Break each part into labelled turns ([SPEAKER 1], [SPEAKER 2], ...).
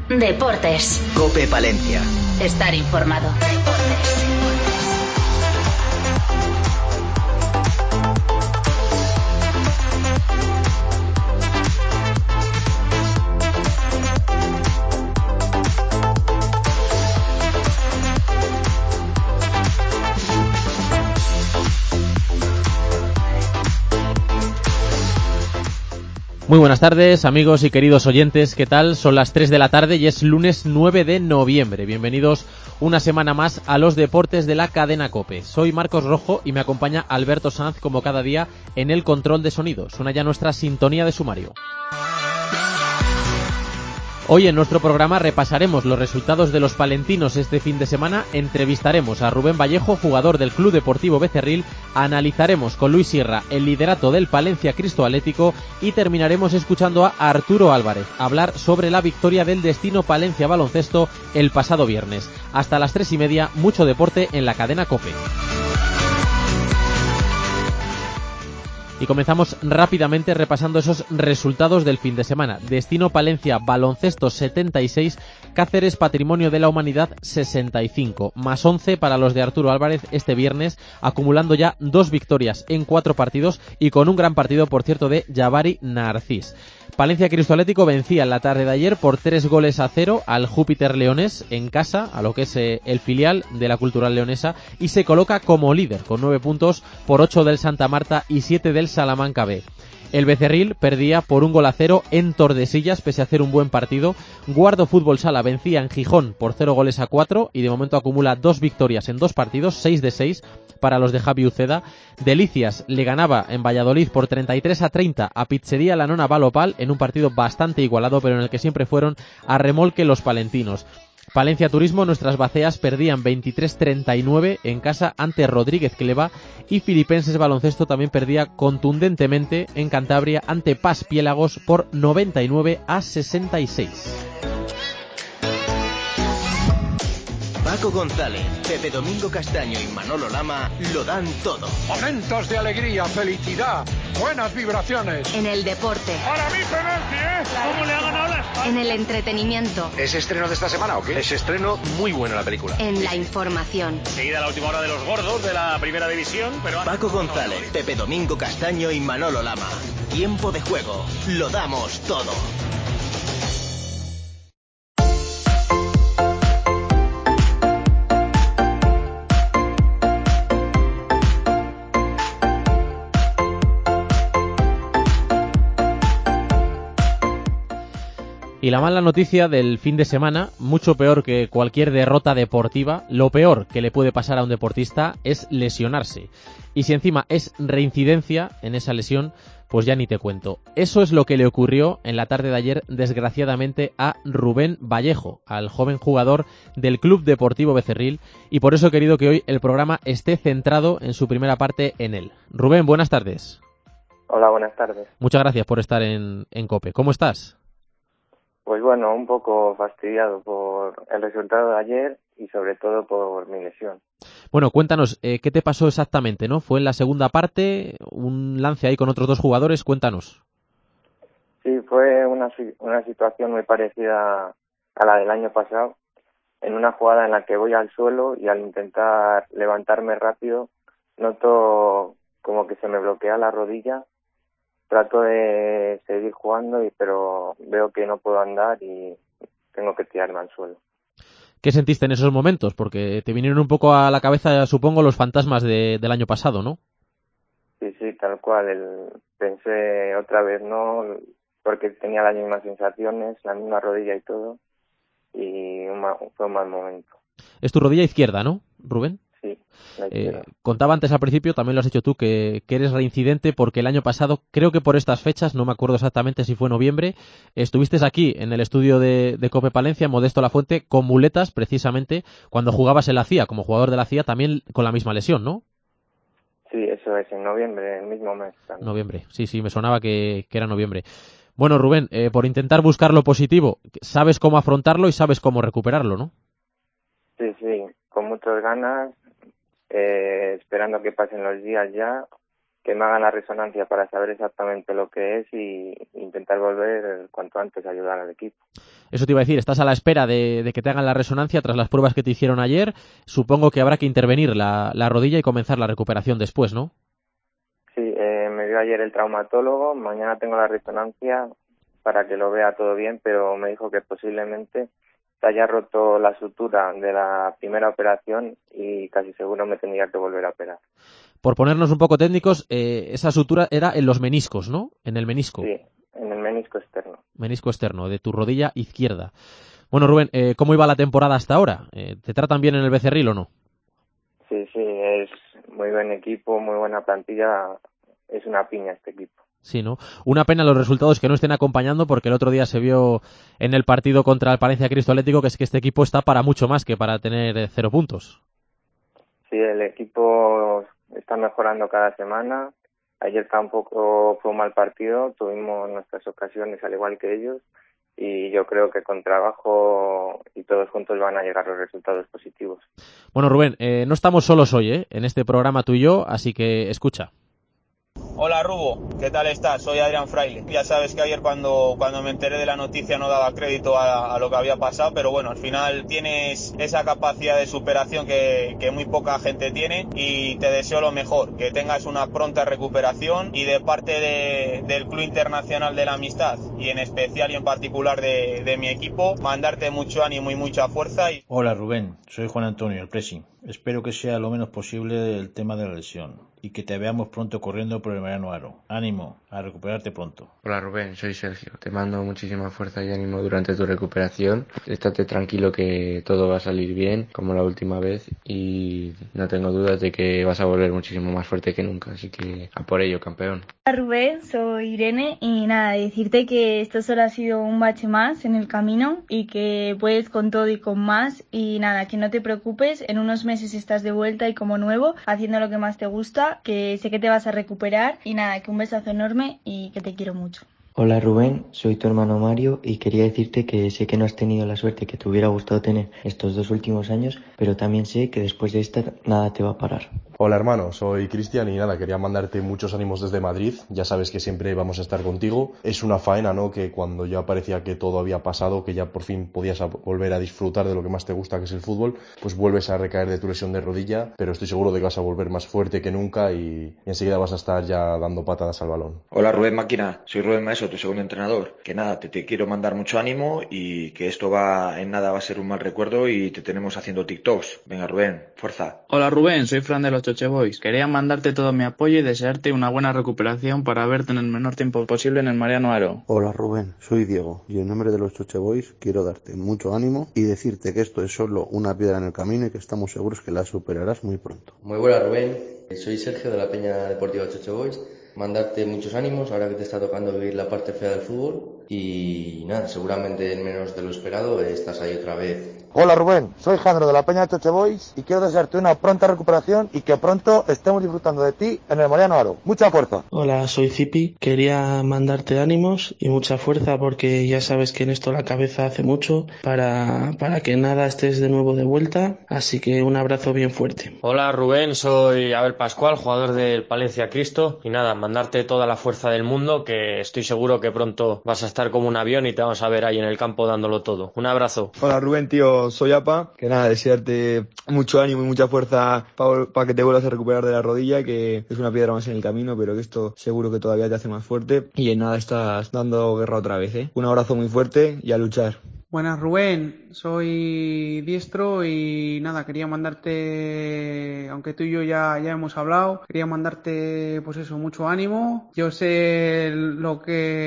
[SPEAKER 1] Deportes.
[SPEAKER 2] COPE Palencia.
[SPEAKER 1] Estar informado. Deportes.
[SPEAKER 3] Muy buenas tardes, amigos y queridos oyentes, ¿qué tal? Son las 3 de la tarde y es lunes 9 de noviembre. Bienvenidos una semana más a los deportes de la cadena COPE. Soy Marcos Rojo y me acompaña Alberto Sanz como cada día en el control de sonido. Suena ya nuestra sintonía de sumario. Hoy en nuestro programa repasaremos los resultados de los palentinos este fin de semana, entrevistaremos a Rubén Vallejo, jugador del Club Deportivo Becerril, analizaremos con Luis Sierra el liderato del Palencia Cristo Atlético y terminaremos escuchando a Arturo Álvarez hablar sobre la victoria del Destino Palencia Baloncesto el pasado viernes. Hasta las 3:30, mucho deporte en la cadena COPE. Y comenzamos rápidamente repasando esos resultados del fin de semana. Destino Palencia Baloncesto 76, Cáceres Patrimonio de la Humanidad 65, más 11 para los de Arturo Álvarez este viernes, acumulando ya 2 victorias en 4 partidos y con un gran partido, por cierto, de Javari Narcís. Palencia Cristo Atlético vencía en la tarde de ayer por 3-0 al Júpiter Leonés en casa, a lo que es el filial de la Cultural Leonesa, y se coloca como líder con 9 puntos por 8 del Santa Marta y 7 del Salamanca B. El Becerril perdía por 1-0 en Tordesillas pese a hacer un buen partido. Guardo Fútbol Sala vencía en Gijón por 0-4 y de momento acumula 2 victorias en 2 partidos, 6 de 6 para los de Javi Uceda. Delicias le ganaba en Valladolid por 33-30 a Pizzería La Nona Valopal en un partido bastante igualado, pero en el que siempre fueron a remolque los palentinos. Palencia Turismo, nuestras baceas, perdían 23-39 en casa ante Rodríguez Cleva, y Filipenses Baloncesto también perdía contundentemente en Cantabria ante Pas Piélagos por 99-66.
[SPEAKER 2] Paco González, Pepe Domingo Castaño y Manolo Lama lo dan todo.
[SPEAKER 4] Momentos de alegría, felicidad, buenas vibraciones.
[SPEAKER 1] En el deporte.
[SPEAKER 4] Para mí penalti, ¿eh? ¿Cómo le ha ganado la España?
[SPEAKER 1] En el entretenimiento.
[SPEAKER 5] ¿Es estreno de esta semana o qué?
[SPEAKER 6] Es estreno muy bueno la película.
[SPEAKER 1] En la información.
[SPEAKER 6] Seguida la última hora de los gordos de la primera división, pero...
[SPEAKER 2] Paco González, Pepe Domingo Castaño y Manolo Lama. Tiempo de juego. Lo damos todo.
[SPEAKER 3] Y la mala noticia del fin de semana, mucho peor que cualquier derrota deportiva, lo peor que le puede pasar a un deportista es lesionarse. Y si encima es reincidencia en esa lesión, pues ya ni te cuento. Eso es lo que le ocurrió en la tarde de ayer, desgraciadamente, a Rubén Vallejo, al joven jugador del Club Deportivo Becerril, y por eso he querido que hoy el programa esté centrado en su primera parte en él. Rubén, buenas tardes.
[SPEAKER 7] Hola, buenas tardes.
[SPEAKER 3] Muchas gracias por estar en COPE. ¿Cómo estás?
[SPEAKER 7] Pues bueno, un poco fastidiado por el resultado de ayer y sobre todo por mi lesión.
[SPEAKER 3] Bueno, cuéntanos, ¿qué te pasó exactamente, no? ¿Fue en la segunda parte, un lance ahí con otros 2 jugadores? Cuéntanos.
[SPEAKER 7] Sí, fue una situación muy parecida a la del año pasado, en una jugada en la que voy al suelo y al intentar levantarme rápido, noto como que se me bloquea la rodilla. Trato de seguir jugando, pero veo que no puedo andar y tengo que tirarme al suelo.
[SPEAKER 3] ¿Qué sentiste en esos momentos? Porque te vinieron un poco a la cabeza, supongo, los fantasmas del año pasado, ¿no?
[SPEAKER 7] Sí, tal cual. Pensé otra vez, ¿no? Porque tenía las mismas sensaciones, la misma rodilla y todo, y fue un mal momento.
[SPEAKER 3] Es tu rodilla izquierda, ¿no, Rubén?
[SPEAKER 7] Sí.
[SPEAKER 3] Contaba antes al principio, también lo has hecho tú, que eres reincidente porque el año pasado, creo que por estas fechas, no me acuerdo exactamente si fue noviembre, estuviste aquí en el estudio de COPE Palencia, Modesto Lafuente, con muletas, precisamente, cuando jugabas en la CIA, como jugador de la CIA, también con la misma lesión, ¿no?
[SPEAKER 7] Sí, eso es, en noviembre, el mismo mes también.
[SPEAKER 3] Noviembre, sí, me sonaba que era noviembre. Bueno, Rubén, por intentar buscar lo positivo, sabes cómo afrontarlo y sabes cómo recuperarlo, ¿no?
[SPEAKER 7] Sí, con muchas ganas, esperando que pasen los días ya que me hagan la resonancia para saber exactamente lo que es y intentar volver cuanto antes a ayudar al equipo.
[SPEAKER 3] Eso te iba a decir, estás a la espera de que te hagan la resonancia tras las pruebas que te hicieron ayer. Supongo que habrá que intervenir la rodilla y comenzar la recuperación después, ¿no?
[SPEAKER 7] Sí, me vio ayer el traumatólogo, mañana tengo la resonancia para que lo vea todo bien, pero me dijo que posiblemente se haya roto la sutura de la primera operación y casi seguro me tendría que volver a operar.
[SPEAKER 3] Por ponernos un poco técnicos, esa sutura era en los meniscos, ¿no? En el menisco.
[SPEAKER 7] Sí, en el menisco externo.
[SPEAKER 3] Menisco externo, de tu rodilla izquierda. Bueno, Rubén, ¿cómo iba la temporada hasta ahora? ¿Te tratan bien en el Becerril o no?
[SPEAKER 7] Sí, es muy buen equipo, muy buena plantilla. Es una piña este equipo.
[SPEAKER 3] Sí, ¿no? Una pena los resultados que no estén acompañando, porque el otro día se vio en el partido contra el Palencia Cristo Atlético que es que este equipo está para mucho más que para tener 0 puntos.
[SPEAKER 7] Sí, el equipo está mejorando cada semana. Ayer tampoco fue un mal partido, tuvimos nuestras ocasiones al igual que ellos y yo creo que con trabajo y todos juntos van a llegar los resultados positivos.
[SPEAKER 3] Bueno, Rubén, no estamos solos hoy, en este programa tú y yo, así que escucha.
[SPEAKER 5] Hola Rubo, ¿qué tal estás? Soy Adrián Fraile. Ya sabes que ayer cuando me enteré de la noticia no daba crédito a lo que había pasado, pero bueno, al final tienes esa capacidad de superación que muy poca gente tiene y te deseo lo mejor, que tengas una pronta recuperación y de parte del Club Internacional de la Amistad y en especial y en particular de mi equipo, mandarte mucho ánimo y mucha fuerza.
[SPEAKER 8] Hola Rubén, soy Juan Antonio, el Presi. Espero que sea lo menos posible el tema de la lesión y que te veamos pronto corriendo por el Mariano Aro. Ánimo, a recuperarte pronto.
[SPEAKER 9] Hola Rubén, soy Sergio. Te mando muchísima fuerza y ánimo durante tu recuperación. Estate tranquilo que todo va a salir bien, como la última vez, y no tengo dudas de que vas a volver muchísimo más fuerte que nunca, así que a por ello, campeón.
[SPEAKER 10] Hola Rubén, soy Irene y nada, decirte que esto solo ha sido un bache más en el camino y que puedes con todo y con más y nada, que no te preocupes, en unos meses estás de vuelta y como nuevo, haciendo lo que más te gusta, que sé que te vas a recuperar y nada, que un besazo enorme y que te quiero mucho.
[SPEAKER 11] Hola Rubén, soy tu hermano Mario y quería decirte que sé que no has tenido la suerte que te hubiera gustado tener estos 2 últimos años, pero también sé que después de esta nada te va a parar.
[SPEAKER 12] Hola hermano, soy Cristian y nada, quería mandarte muchos ánimos desde Madrid, ya sabes que siempre vamos a estar contigo. Es una faena, ¿no?, que cuando ya parecía que todo había pasado, que ya por fin podías volver a disfrutar de lo que más te gusta, que es el fútbol, pues vuelves a recaer de tu lesión de rodilla, pero estoy seguro de que vas a volver más fuerte que nunca y enseguida vas a estar ya dando patadas al balón.
[SPEAKER 13] Hola Rubén Máquina, soy Rubén Maeso, tu segundo entrenador. Que nada, te quiero mandar mucho ánimo y que esto en nada va a ser un mal recuerdo y te tenemos haciendo TikToks. Venga Rubén, fuerza.
[SPEAKER 14] Hola Rubén, soy Fran de los Choche Boys. Quería mandarte todo mi apoyo y desearte una buena recuperación para verte en el menor tiempo posible en el Mariano Aro.
[SPEAKER 15] Hola Rubén, soy Diego y en nombre de los Choche Boys quiero darte mucho ánimo y decirte que esto es solo una piedra en el camino y que estamos seguros que la superarás muy pronto.
[SPEAKER 16] Muy buena Rubén, soy Sergio de la Peña Deportiva Choche Boys. Mandarte muchos ánimos ahora que te está tocando vivir la parte fea del fútbol y nada, seguramente en menos de lo esperado estás ahí otra vez.
[SPEAKER 17] Hola Rubén, soy Jandro de la Peña Choche Boys y quiero desearte una pronta recuperación y que pronto estemos disfrutando de ti en el Mariano Aro. Mucha fuerza.
[SPEAKER 18] Hola, soy Zipi, quería mandarte ánimos y mucha fuerza porque ya sabes que en esto la cabeza hace mucho para que nada estés de nuevo de vuelta, así que un abrazo bien fuerte.
[SPEAKER 19] Hola Rubén, soy Abel Pascual, jugador del Palencia Cristo y nada, mandarte toda la fuerza del mundo que estoy seguro que pronto vas a estar como un avión y te vamos a ver ahí en el campo dándolo todo. Un abrazo.
[SPEAKER 20] Hola Rubén, tío, soy Apa, que nada, desearte mucho ánimo y mucha fuerza para que te vuelvas a recuperar de la rodilla, que es una piedra más en el camino, pero que esto seguro que todavía te hace más fuerte y en nada estás dando guerra otra vez, ¿eh? Un abrazo muy fuerte y a luchar.
[SPEAKER 21] Buenas Rubén, soy Diestro y nada, quería mandarte, aunque tú y yo ya hemos hablado, quería mandarte pues eso, mucho ánimo. Yo sé lo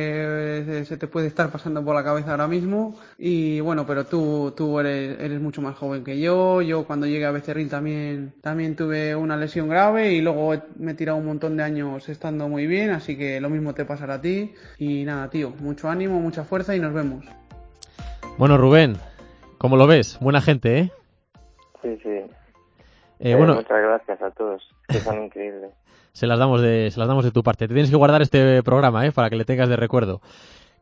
[SPEAKER 21] que se te puede estar pasando por la cabeza ahora mismo y bueno, pero tú eres mucho más joven que yo. Yo cuando llegué a Becerril también tuve una lesión grave y luego me he tirado un montón de años estando muy bien, así que lo mismo te pasará a ti y nada tío, mucho ánimo, mucha fuerza y nos vemos.
[SPEAKER 3] Bueno, Rubén, ¿cómo lo ves? Buena gente, ¿eh?
[SPEAKER 7] Sí.
[SPEAKER 3] Bueno,
[SPEAKER 7] muchas gracias a todos, que son increíbles.
[SPEAKER 3] Se las damos de tu parte. Te tienes que guardar este programa, para que le tengas de recuerdo.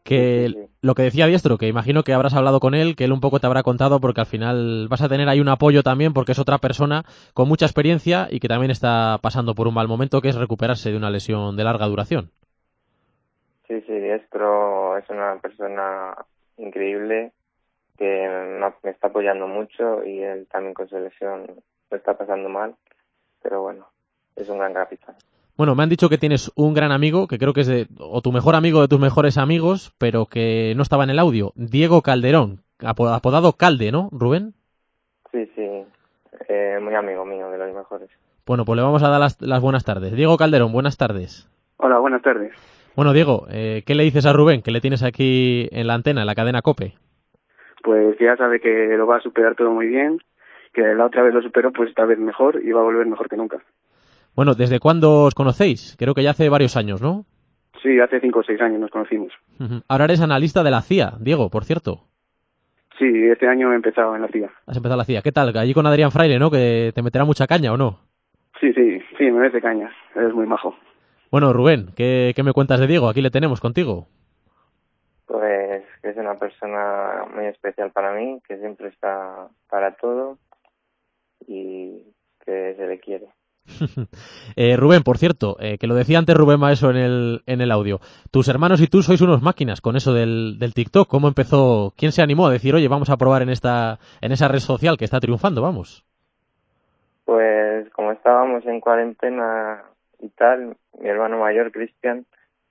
[SPEAKER 3] Que
[SPEAKER 7] Sí.
[SPEAKER 3] lo que decía Diestro, que imagino que habrás hablado con él, que él un poco te habrá contado, porque al final vas a tener ahí un apoyo también, porque es otra persona con mucha experiencia y que también está pasando por un mal momento, que es recuperarse de una lesión de larga duración.
[SPEAKER 7] Sí, Diestro es una persona increíble que me está apoyando mucho y él también con su lesión lo está pasando mal, pero bueno, es un gran capitán.
[SPEAKER 3] Bueno, me han dicho que tienes un gran amigo, que creo que es o tu mejor amigo de tus mejores amigos, pero que no estaba en el audio. Diego Calderón, apodado Calde, ¿no, Rubén?
[SPEAKER 7] Sí, muy amigo mío, de los mejores.
[SPEAKER 3] Bueno, pues le vamos a dar las buenas tardes. Diego Calderón, buenas tardes.
[SPEAKER 4] Hola, buenas tardes.
[SPEAKER 3] Bueno, Diego, ¿qué le dices a Rubén, que le tienes aquí en la antena, en la cadena COPE?
[SPEAKER 4] Pues ya sabe que lo va a superar todo muy bien, que la otra vez lo superó, pues esta vez mejor y va a volver mejor que nunca.
[SPEAKER 3] Bueno, ¿desde cuándo os conocéis? Creo que ya hace varios años, ¿no?
[SPEAKER 4] Sí, hace 5 o 6 años nos conocimos.
[SPEAKER 3] Ahora eres analista de la CIA, Diego, por cierto.
[SPEAKER 4] Sí, este año he empezado en la CIA.
[SPEAKER 3] Has empezado la CIA. ¿Qué tal? Allí con Adrián Fraile, ¿no? Que te meterá mucha caña, ¿o no?
[SPEAKER 4] Sí, me mete caña, eres muy majo.
[SPEAKER 3] Bueno, Rubén, ¿qué me cuentas de Diego? Aquí le tenemos contigo.
[SPEAKER 7] Pues que es una persona muy especial para mí, que siempre está para todo y que se le quiere.
[SPEAKER 3] Rubén, por cierto, que lo decía antes Rubén Maeso en el audio. Tus hermanos y tú sois unos máquinas con eso del TikTok. ¿Cómo empezó? ¿Quién se animó a decir, oye, vamos a probar en esa red social que está triunfando, vamos?
[SPEAKER 7] Pues como estábamos en cuarentena y tal, mi hermano mayor, Cristian,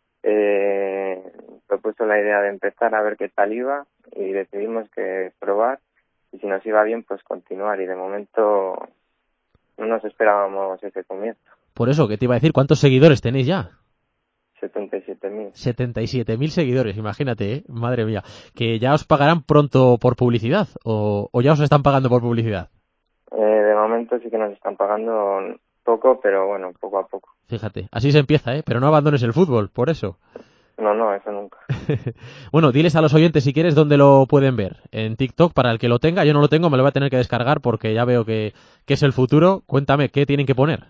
[SPEAKER 7] propuso la idea de empezar a ver qué tal iba y decidimos que probar y si nos iba bien, pues continuar. Y de momento no nos esperábamos ese comienzo.
[SPEAKER 3] Por eso, que te iba a decir, ¿cuántos seguidores tenéis ya?
[SPEAKER 7] 77.000.
[SPEAKER 3] 77.000 seguidores, imagínate, ¿eh? Madre mía. ¿Que ya os pagarán pronto por publicidad o ya os están pagando por publicidad?
[SPEAKER 7] De momento sí que nos están pagando poco, pero bueno, poco a poco.
[SPEAKER 3] Fíjate, así se empieza, ¿eh? Pero no abandones el fútbol, por eso.
[SPEAKER 7] No, eso nunca.
[SPEAKER 3] Bueno, diles a los oyentes si quieres dónde lo pueden ver. En TikTok, para el que lo tenga, yo no lo tengo, me lo voy a tener que descargar porque ya veo que es el futuro. Cuéntame, ¿qué tienen que poner?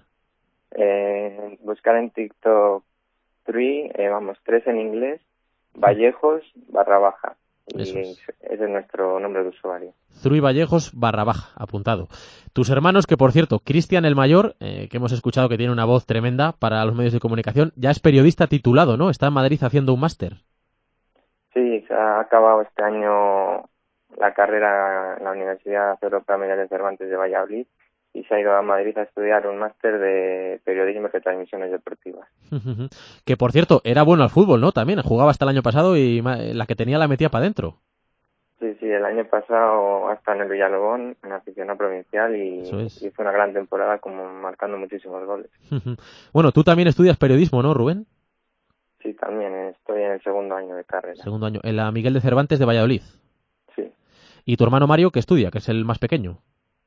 [SPEAKER 7] Buscar en TikTok 3 en inglés, Vallejos _. Y ese es nuestro nombre de usuario.
[SPEAKER 3] Zruy Vallejos _ apuntado. Tus hermanos, que por cierto, Cristian el mayor, que hemos escuchado que tiene una voz tremenda para los medios de comunicación, ya es periodista titulado, ¿no? Está en Madrid haciendo un máster.
[SPEAKER 7] Sí, se ha acabado este año la carrera en la Universidad Europea Miguel de Cervantes de Valladolid y se ha ido a Madrid a estudiar un máster de periodismo y retransmisiones deportivas.
[SPEAKER 3] Que por cierto, era bueno al fútbol, ¿no? También jugaba hasta el año pasado y la que tenía la metía para adentro.
[SPEAKER 7] Sí, el año pasado hasta en el Villalobón, en la aficionado provincial y hizo una gran temporada como marcando muchísimos goles.
[SPEAKER 3] Bueno, tú también estudias periodismo, ¿no, Rubén?
[SPEAKER 7] Sí, también estoy en el segundo año de carrera.
[SPEAKER 3] Segundo año, en la Miguel de Cervantes de Valladolid.
[SPEAKER 7] Sí.
[SPEAKER 3] ¿Y tu hermano Mario qué estudia, que es el más pequeño?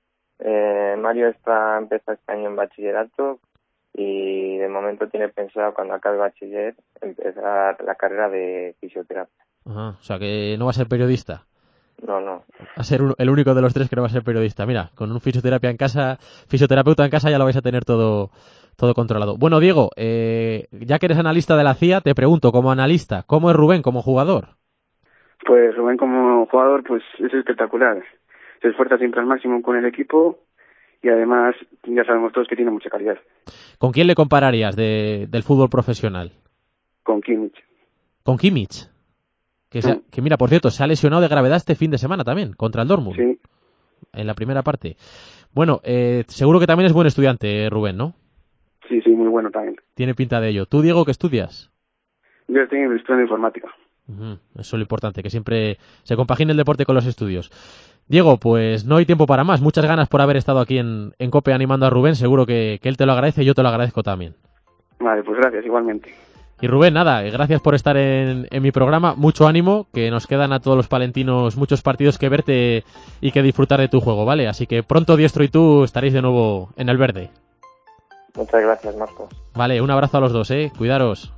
[SPEAKER 7] Mario empezó este año en bachillerato y de momento tiene pensado cuando acabe bachiller empezar la carrera de fisioterapia.
[SPEAKER 3] Ajá, o sea que no va a ser periodista.
[SPEAKER 7] No.
[SPEAKER 3] Va a ser el único de los tres que no va a ser periodista. Mira, con un fisioterapeuta en casa ya lo vais a tener todo controlado. Bueno, Diego, ya que eres analista de la CIA, te pregunto, como analista, ¿cómo es Rubén como jugador?
[SPEAKER 4] Pues Rubén como jugador pues es espectacular. Se esfuerza siempre al máximo con el equipo y además ya sabemos todos que tiene mucha calidad.
[SPEAKER 3] ¿Con quién le compararías del fútbol profesional?
[SPEAKER 4] Con Kimmich.
[SPEAKER 3] ¿Con Kimmich? Que mira, por cierto, se ha lesionado de gravedad este fin de semana también, contra el Dortmund.
[SPEAKER 4] Sí.
[SPEAKER 3] En la primera parte. Bueno, seguro que también es buen estudiante, Rubén, ¿no?
[SPEAKER 4] Sí, muy bueno también.
[SPEAKER 3] Tiene pinta de ello. ¿Tú, Diego, qué estudias?
[SPEAKER 4] Yo estoy estudiando informática.
[SPEAKER 3] Eso es lo importante, que siempre se compagine el deporte con los estudios. Diego, pues no hay tiempo para más. Muchas ganas por haber estado aquí en COPE animando a Rubén. Seguro que él te lo agradece y yo te lo agradezco también.
[SPEAKER 4] Vale, pues gracias, igualmente.
[SPEAKER 3] Y Rubén, nada, gracias por estar en mi programa. Mucho ánimo, que nos quedan a todos los palentinos muchos partidos que verte y que disfrutar de tu juego, ¿vale? Así que pronto Diestro y tú estaréis de nuevo en el verde.
[SPEAKER 7] Muchas gracias, Marcos.
[SPEAKER 3] Vale, un abrazo a los dos, Cuidaros.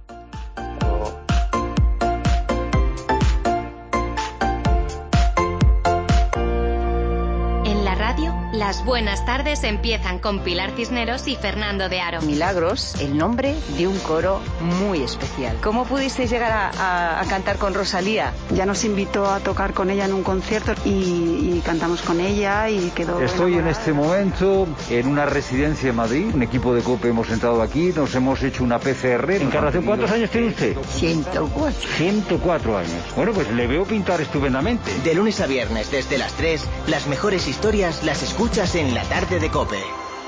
[SPEAKER 1] Las buenas tardes empiezan con Pilar Cisneros y Fernando de Aro.
[SPEAKER 22] Milagros, el nombre de un coro muy especial. ¿Cómo pudisteis llegar a cantar con Rosalía?
[SPEAKER 23] Ya nos invitó a tocar con ella en un concierto y cantamos con ella y quedó
[SPEAKER 24] Estoy
[SPEAKER 23] enamorada.
[SPEAKER 24] en este momento en una residencia en Madrid, un equipo de COPE hemos entrado aquí, nos hemos hecho una PCR. Encarnación, ¿cuántos años tiene usted?
[SPEAKER 22] 104.
[SPEAKER 24] 104 años. Bueno, pues le veo pintar estupendamente.
[SPEAKER 2] De lunes a viernes desde las 3, las mejores historias las escuchas en la tarde de COPE.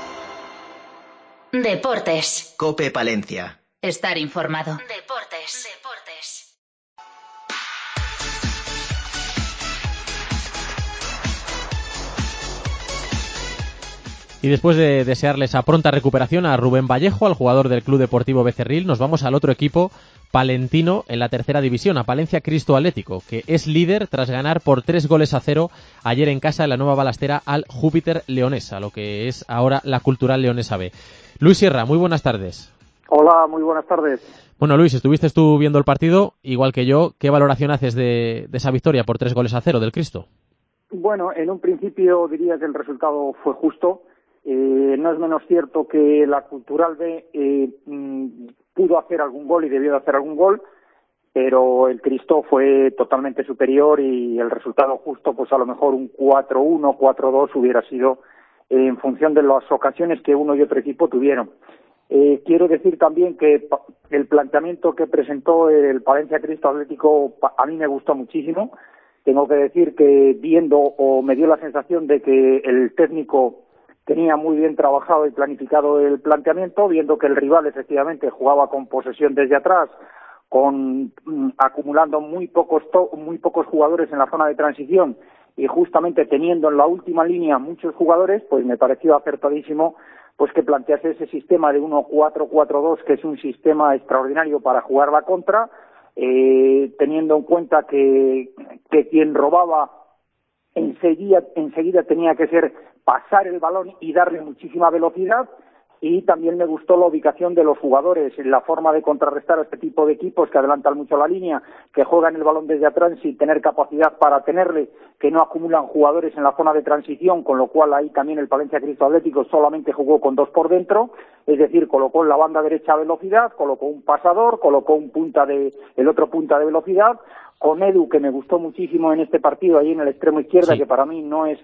[SPEAKER 1] Deportes.
[SPEAKER 2] COPE Palencia.
[SPEAKER 1] Estar informado.
[SPEAKER 2] Deportes.
[SPEAKER 3] Y después de desearles a pronta recuperación a Rubén Vallejo, al jugador del Club Deportivo Becerril, nos vamos al otro equipo palentino en la tercera división, a Palencia Cristo Atlético, que es líder tras ganar por 3-0 ayer en casa en la Nueva Balastera al Júpiter Leonesa, lo que es ahora la Cultural Leonesa B. Luis Sierra, muy buenas tardes.
[SPEAKER 25] Hola, muy buenas tardes.
[SPEAKER 3] Bueno, Luis, estuviste tú viendo el partido, igual que yo. ¿Qué valoración haces de esa victoria por 3-0 del Cristo?
[SPEAKER 25] Bueno, en un principio diría que el resultado fue justo. No es menos cierto que la Cultural B pudo hacer algún gol y debió de hacer algún gol, pero el Cristo fue totalmente superior y el resultado justo, pues a lo mejor un 4-1, 4-2 hubiera sido en función de las ocasiones que uno y otro equipo tuvieron. Quiero decir también que el planteamiento que presentó el Palencia Cristo Atlético a mí me gustó muchísimo. Tengo que decir que viendo, o me dio la sensación de que el técnico tenía muy bien trabajado y planificado el planteamiento, viendo que el rival efectivamente jugaba con posesión desde atrás, acumulando muy pocos jugadores en la zona de transición y justamente teniendo en la última línea muchos jugadores, pues me pareció acertadísimo pues que plantease ese sistema de 1-4-4-2, que es un sistema extraordinario para jugar la contra, teniendo en cuenta que quien robaba enseguida tenía que ser pasar el balón y darle muchísima velocidad. Y también me gustó la ubicación de los jugadores, la forma de contrarrestar a este tipo de equipos que adelantan mucho la línea, que juegan el balón desde atrás sin tener capacidad para tenerle, que no acumulan jugadores en la zona de transición, con lo cual ahí también el Palencia Cristo Atlético solamente jugó con 2 por dentro, es decir, colocó en la banda derecha velocidad, colocó un pasador, colocó el otro punta de velocidad, con Edu, que me gustó muchísimo en este partido, ahí en el extremo izquierda, sí, que para mí no es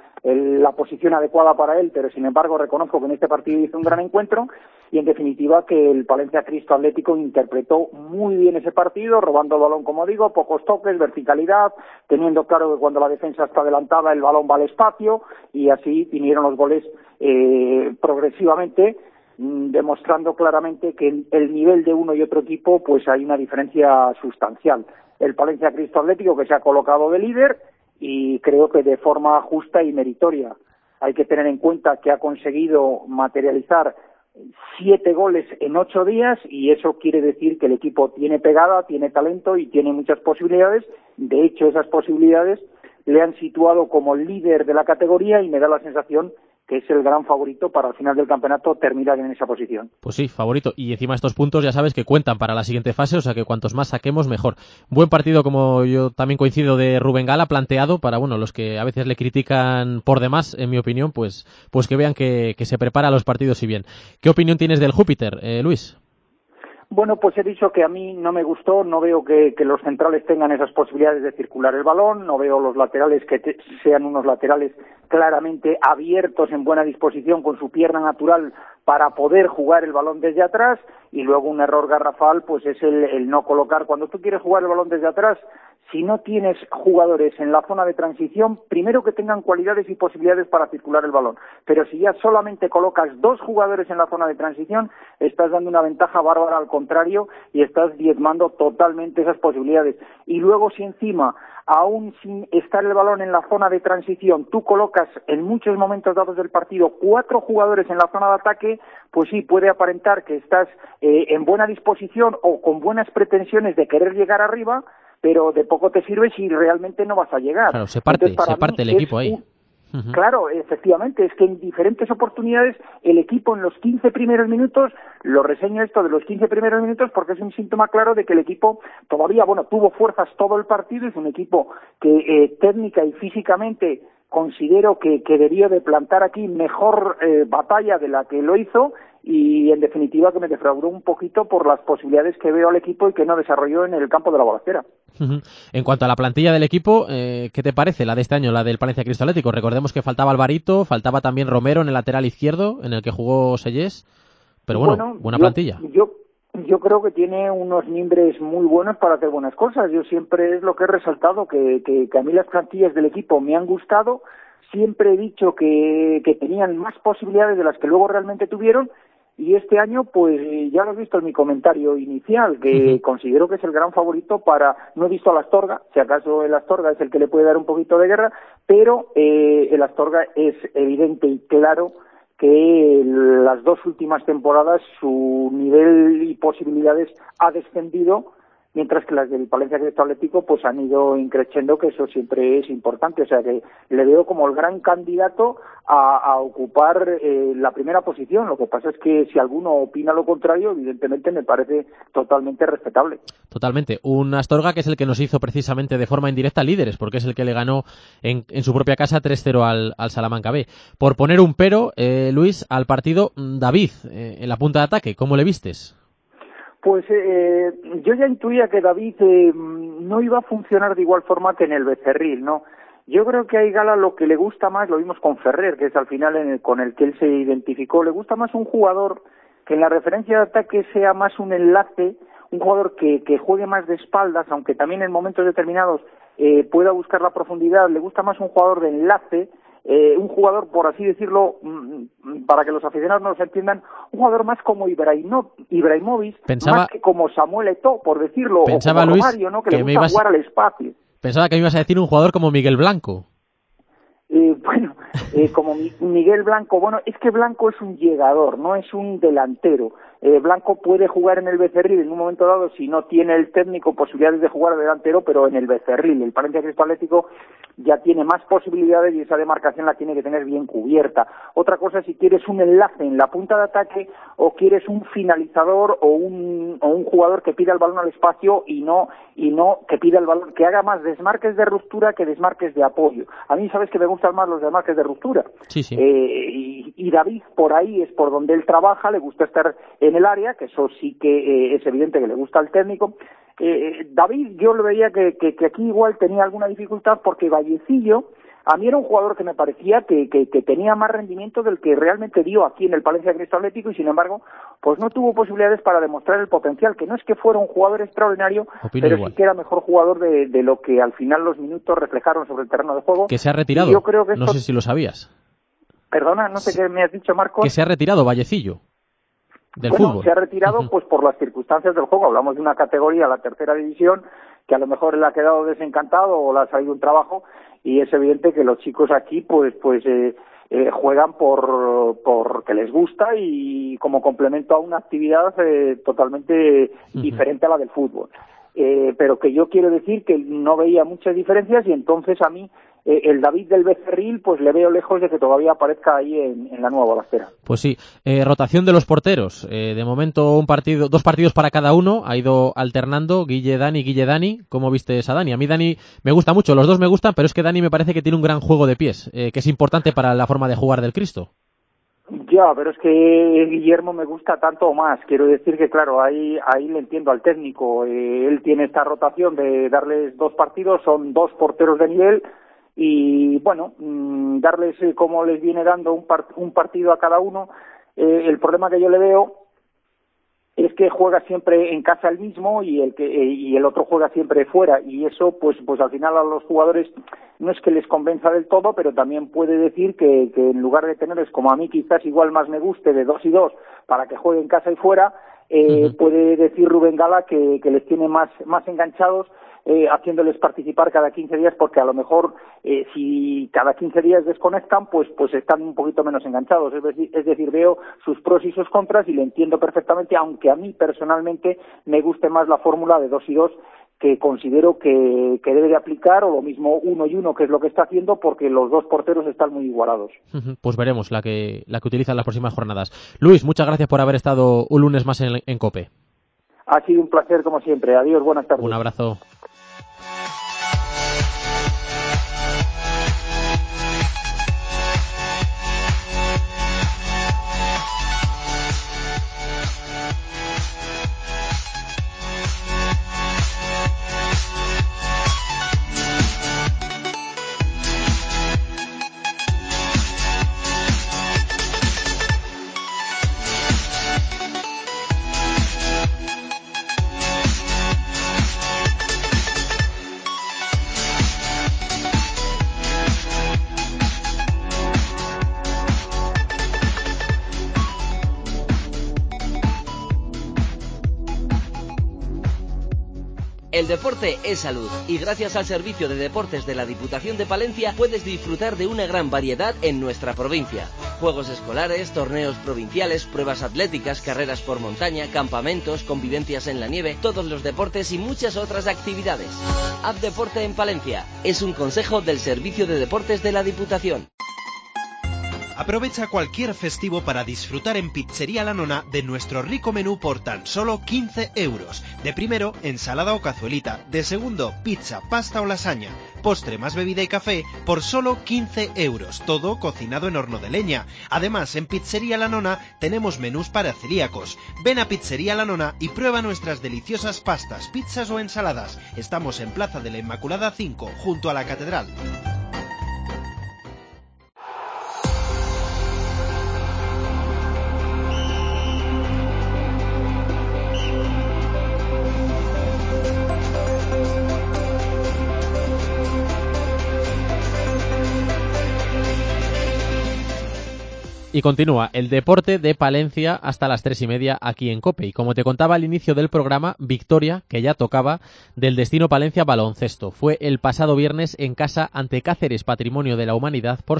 [SPEAKER 25] la posición adecuada para él, pero sin embargo reconozco que en este partido hizo un gran encuentro, y en definitiva que el Palencia Cristo Atlético interpretó muy bien ese partido, robando el balón, como digo, pocos toques, verticalidad, teniendo claro que cuando la defensa está adelantada el balón va al espacio, y así vinieron los goles progresivamente, demostrando claramente que el nivel de uno y otro equipo pues hay una diferencia sustancial. El Palencia Cristo Atlético, que se ha colocado de líder, y creo que de forma justa y meritoria. Hay que tener en cuenta que ha conseguido materializar 7 goles en 8 días, y eso quiere decir que el equipo tiene pegada, tiene talento y tiene muchas posibilidades. De hecho, esas posibilidades le han situado como líder de la categoría, y me da la sensación que es el gran favorito para al final del campeonato terminar en esa posición.
[SPEAKER 3] Pues sí, favorito. Y encima estos puntos ya sabes que cuentan para la siguiente fase, o sea que cuantos más saquemos mejor. Buen partido, como yo también coincido, de Rubén Gala, planteado para los que a veces le critican por demás, en mi opinión, pues que vean que se prepara los partidos y bien. ¿Qué opinión tienes del Júpiter, Luis?
[SPEAKER 25] Bueno, pues he dicho que a mí no me gustó, no veo que los centrales tengan esas posibilidades de circular el balón, no veo los laterales que sean unos laterales claramente abiertos, en buena disposición, con su pierna natural para poder jugar el balón desde atrás, y luego un error garrafal pues es el no colocar. Cuando tú quieres jugar el balón desde atrás, si no tienes jugadores en la zona de transición, primero que tengan cualidades y posibilidades para circular el balón, pero si ya solamente colocas 2 jugadores en la zona de transición, estás dando una ventaja bárbara al contrario y estás diezmando totalmente esas posibilidades. Y luego si encima, aún sin estar el balón en la zona de transición, tú colocas en muchos momentos dados del partido 4 jugadores en la zona de ataque, pues sí, puede aparentar que estás en buena disposición o con buenas pretensiones de querer llegar arriba, pero de poco te sirve si realmente no vas a llegar.
[SPEAKER 3] Claro, se parte el equipo ahí.
[SPEAKER 25] Claro, efectivamente, es que en diferentes oportunidades el equipo en los 15 primeros minutos, lo reseño esto de los 15 primeros minutos porque es un síntoma claro de que el equipo todavía, tuvo fuerzas todo el partido, es un equipo que técnica y físicamente considero que debió de plantar aquí mejor batalla de la que lo hizo, y en definitiva que me defraudó un poquito por las posibilidades que veo al equipo y que no desarrolló en el campo de la Balastera.
[SPEAKER 3] En cuanto a la plantilla del equipo, ¿qué te parece la de este año, la del Palencia Cristo Atlético? Recordemos que faltaba Alvarito, faltaba también Romero en el lateral izquierdo, en el que jugó Sellés, pero bueno, buena plantilla.
[SPEAKER 25] Yo creo que tiene unos mimbres muy buenos para hacer buenas cosas. Yo siempre es lo que he resaltado, que a mí las plantillas del equipo me han gustado. Siempre he dicho que tenían más posibilidades de las que luego realmente tuvieron, y este año, pues ya lo has visto en mi comentario inicial, que considero que es el gran favorito para... No he visto al Astorga, si acaso el Astorga es el que le puede dar un poquito de guerra, pero el Astorga es evidente y claro que las 2 últimas temporadas su nivel y posibilidades ha descendido, mientras que las del Palencia Cristo Atlético pues han ido increciendo, que eso siempre es importante. O sea que le veo como el gran candidato a ocupar la primera posición. Lo que pasa es que si alguno opina lo contrario, evidentemente me parece totalmente respetable.
[SPEAKER 3] Totalmente. Un Astorga que es el que nos hizo precisamente de forma indirecta líderes, porque es el que le ganó en su propia casa 3-0 al Salamanca B. Por poner un pero, Luis, al partido, David, en la punta de ataque, ¿cómo le vistes?
[SPEAKER 25] Pues yo ya intuía que David no iba a funcionar de igual forma que en el Becerril, ¿no? Yo creo que a Igala lo que le gusta más, lo vimos con Ferrer, que es al final con el que él se identificó, le gusta más un jugador que en la referencia de ataque sea más un enlace, un jugador que juegue más de espaldas, aunque también en momentos determinados pueda buscar la profundidad. Le gusta más un jugador de enlace, un jugador, por así decirlo, para que los aficionados nos entiendan, un jugador más como Ibrahimovic, más que como Samuel Eto'o, por decirlo, o como
[SPEAKER 3] Luis,
[SPEAKER 25] Romario, ¿no? Que le gusta jugar al espacio.
[SPEAKER 3] Pensaba que me ibas a decir un jugador como Miguel Blanco.
[SPEAKER 25] Como Miguel Blanco, bueno, es que Blanco es un llegador, no es un delantero. Blanco puede jugar en el Becerril en un momento dado si no tiene el técnico posibilidades de jugar delantero, pero en el Becerril, el Palencia Cristo Atlético ya tiene más posibilidades y esa demarcación la tiene que tener bien cubierta. Otra cosa es si quieres un enlace en la punta de ataque o quieres un finalizador o un jugador que pida el balón al espacio y no que pida el balón, que haga más desmarques de ruptura que desmarques de apoyo. A mí sabes que me gustan más los desmarques de ruptura.
[SPEAKER 3] Sí.
[SPEAKER 25] Y David por ahí es por donde él trabaja, le gusta estar en el área, que eso sí que es evidente que le gusta al técnico. David, yo le veía que aquí igual tenía alguna dificultad porque Vallecillo, a mí era un jugador que me parecía que tenía más rendimiento del que realmente dio aquí en el Palencia Cristo Atlético, y sin embargo, pues no tuvo posibilidades para demostrar el potencial, que no es que fuera un jugador extraordinario, pero sí que era mejor jugador de lo que al final los minutos reflejaron sobre el terreno de juego.
[SPEAKER 3] Que se ha retirado, yo creo que no sé si lo sabías.
[SPEAKER 25] Perdona, no sé qué me has dicho, Marcos.
[SPEAKER 3] Que se ha retirado Vallecillo del fútbol.
[SPEAKER 25] Se ha retirado pues por las circunstancias del juego. Hablamos de una categoría, la tercera división, que a lo mejor le ha quedado desencantado o le ha salido un trabajo, y es evidente que los chicos aquí pues juegan porque les gusta y como complemento a una actividad totalmente diferente a la del fútbol. Pero que yo quiero decir que no veía muchas diferencias, y entonces a mí el David del Becerril pues le veo lejos de que todavía aparezca ahí en la nueva Balastera.
[SPEAKER 3] Pues sí, rotación de los porteros, de momento dos partidos para cada uno, ha ido alternando Guille Dani. ¿Cómo viste a Dani? A mí Dani me gusta mucho, los dos me gustan, pero es que Dani me parece que tiene un gran juego de pies, que es importante para la forma de jugar del Cristo.
[SPEAKER 25] Ya, pero es que Guillermo me gusta tanto o más. Quiero decir que, claro, ahí le entiendo al técnico. Él tiene esta rotación de darles 2 partidos, son 2 porteros de nivel, y bueno, darles como les viene dando un partido a cada uno. El problema que yo le veo es que juega siempre en casa el mismo y el otro juega siempre fuera, y eso pues al final a los jugadores no es que les convenza del todo, pero también puede decir que en lugar de tenerles, como a mí quizás igual más me guste, de 2 y 2 para que jueguen casa y fuera, puede decir Rubén Gala que les tiene más enganchados, haciéndoles participar cada 15 días, porque a lo mejor si cada 15 días desconectan, pues están un poquito menos enganchados. Es decir, veo sus pros y sus contras y le entiendo perfectamente, aunque a mí personalmente me guste más la fórmula de 2 y 2, que considero que debe de aplicar, o lo mismo 1 y 1, que es lo que está haciendo, porque los 2 porteros están muy igualados.
[SPEAKER 3] Pues veremos la que utilizan las próximas jornadas. Luis, muchas gracias por haber estado un lunes más en COPE.
[SPEAKER 25] Ha sido un placer como siempre. Adiós, buenas tardes.
[SPEAKER 3] Un abrazo.
[SPEAKER 5] El deporte es salud y gracias al Servicio de Deportes de la Diputación de Palencia puedes disfrutar de una gran variedad en nuestra provincia. Juegos escolares, torneos provinciales, pruebas atléticas, carreras por montaña, campamentos, convivencias en la nieve, todos los deportes y muchas otras actividades. Haz deporte en Palencia. Es un consejo del Servicio de Deportes de la Diputación.
[SPEAKER 6] Aprovecha cualquier festivo para disfrutar en Pizzería La Nona de nuestro rico menú por tan solo 15 euros. De primero, ensalada o cazuelita. De segundo, pizza, pasta o lasaña. Postre más bebida y café por solo 15 euros. Todo cocinado en horno de leña. Además, en Pizzería La Nona tenemos menús para celíacos. Ven a Pizzería La Nona y prueba nuestras deliciosas pastas, pizzas o ensaladas. Estamos en Plaza de la Inmaculada 5, junto a la Catedral.
[SPEAKER 3] Y continúa el deporte de Palencia hasta las 3:30 aquí en COPE. Y como te contaba al inicio del programa, victoria, que ya tocaba, del Destino Palencia Baloncesto. Fue el pasado viernes en casa ante Cáceres Patrimonio de la Humanidad por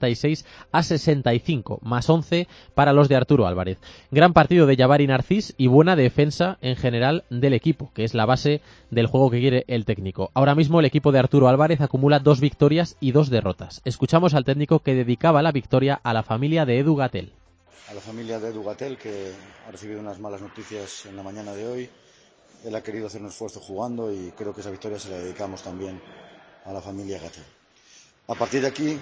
[SPEAKER 3] 76-65, más 11 para los de Arturo Álvarez. Gran partido de Jabari Narcís y buena defensa en general del equipo, que es la base del juego que quiere el técnico. Ahora mismo el equipo de Arturo Álvarez acumula 2 victorias y 2 derrotas. Escuchamos al técnico que dedicaba la victoria a la familia de Edu Gatell.
[SPEAKER 8] A la familia de Edu Gatell, que ha recibido unas malas noticias en la mañana de hoy. Él ha querido hacer un esfuerzo jugando y creo que esa victoria se la dedicamos también a la familia Gatell. A partir de aquí,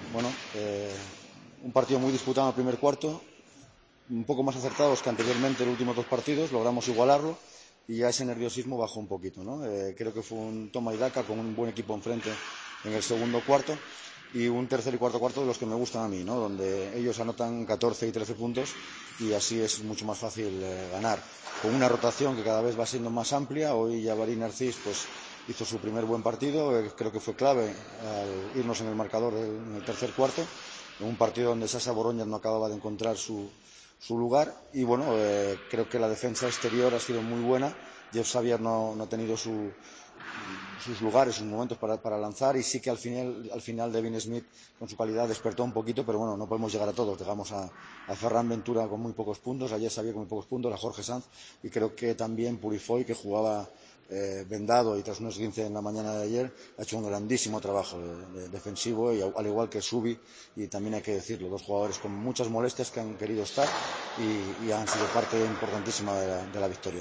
[SPEAKER 8] un partido muy disputado en el primer cuarto, un poco más acertados que anteriormente en los últimos 2 partidos, logramos igualarlo y ya ese nerviosismo bajó un poquito, ¿no? Creo que fue un toma y daca con un buen equipo enfrente en el segundo cuarto. Y un tercer y cuarto de los que me gustan a mí, ¿no? Donde ellos anotan 14 y 13 puntos y así es mucho más fácil ganar. Con una rotación que cada vez va siendo más amplia. Hoy Jabari Narcís hizo su primer buen partido, creo que fue clave al irnos en el marcador en el tercer cuarto, en un partido donde Sasa Boroñas no acababa de encontrar su lugar y creo que la defensa exterior ha sido muy buena. Jeff Xavier no ha tenido sus lugares, sus momentos para lanzar y sí que al final Devin Smith con su calidad despertó un poquito, pero no podemos llegar a todos. Dejamos a Ferran Ventura con muy pocos puntos, a Jess Xavier con muy pocos puntos, a Jorge Sanz y creo que también Purifoy, que jugaba vendado y tras un esguince en la mañana de ayer, ha hecho un grandísimo trabajo defensivo y al igual que Subi, y también hay que decirlo, 2 jugadores con muchas molestias que han querido estar y han sido parte importantísima de la victoria.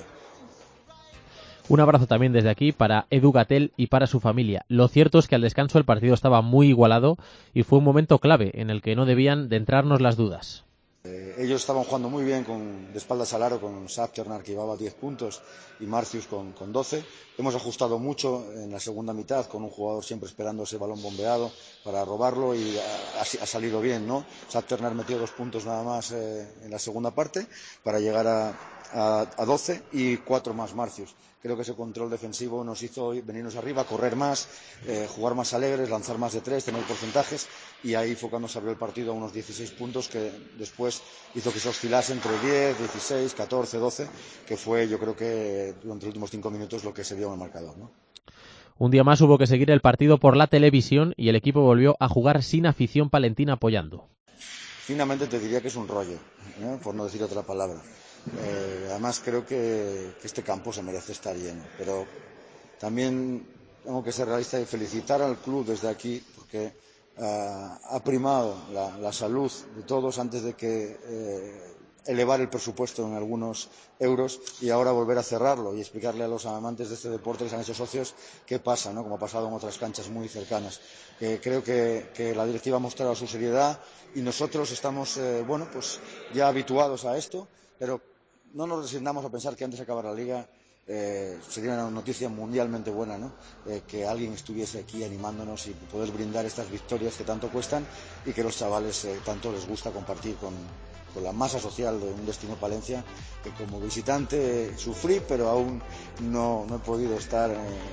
[SPEAKER 3] Un abrazo también desde aquí para Edu Gatell y para su familia. Lo cierto es que al descanso el partido estaba muy igualado y fue un momento clave en el que no debían de entrarnos las dudas.
[SPEAKER 8] Ellos estaban jugando muy bien de espaldas al aro con Sapternar, que llevaba 10 puntos, y Marcius con 12. Hemos ajustado mucho en la segunda mitad con un jugador siempre esperando ese balón bombeado para robarlo y ha salido bien, ¿no? Sapternar metió 2 puntos nada más en la segunda parte para llegar a 12 y 4 más Marcius. Creo que ese control defensivo nos hizo venirnos arriba, correr más, jugar más alegres, lanzar más de 3, tener porcentajes y ahí fue cuando se abrió el partido a unos 16 puntos que después hizo que se oscilase entre 10, 16, 14, 12, que fue yo creo que durante los últimos 5 minutos lo que se dio en el marcador, ¿no?
[SPEAKER 3] Un día más hubo que seguir el partido por la televisión y el equipo volvió a jugar sin afición palentina apoyando.
[SPEAKER 8] Finalmente te diría que es un rollo, por no decir otra palabra. Además creo que este campo se merece estar lleno, pero también tengo que ser realista y felicitar al club desde aquí porque ha primado la salud de todos antes de que elevar el presupuesto en algunos euros y ahora volver a cerrarlo y explicarle a los amantes de este deporte que se han hecho socios qué pasa, ¿no? Como ha pasado en otras canchas muy cercanas. Creo que la directiva ha mostrado su seriedad y nosotros estamos ya habituados a esto, pero no nos resignamos a pensar que antes de acabar la liga sería una noticia mundialmente buena, ¿no? Que alguien estuviese aquí animándonos y poder brindar estas victorias que tanto cuestan y que los chavales tanto les gusta compartir con la masa social de un Destino Palencia, que como visitante sufrí, pero aún no he podido estar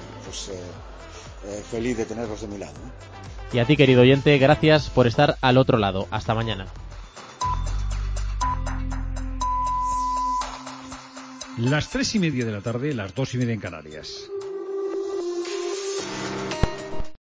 [SPEAKER 8] feliz de tenerlos de mi lado, ¿no?
[SPEAKER 3] Y a ti, querido oyente, gracias por estar al otro lado. Hasta mañana.
[SPEAKER 9] Las 3:30 de la tarde, las 2:30 en Canarias.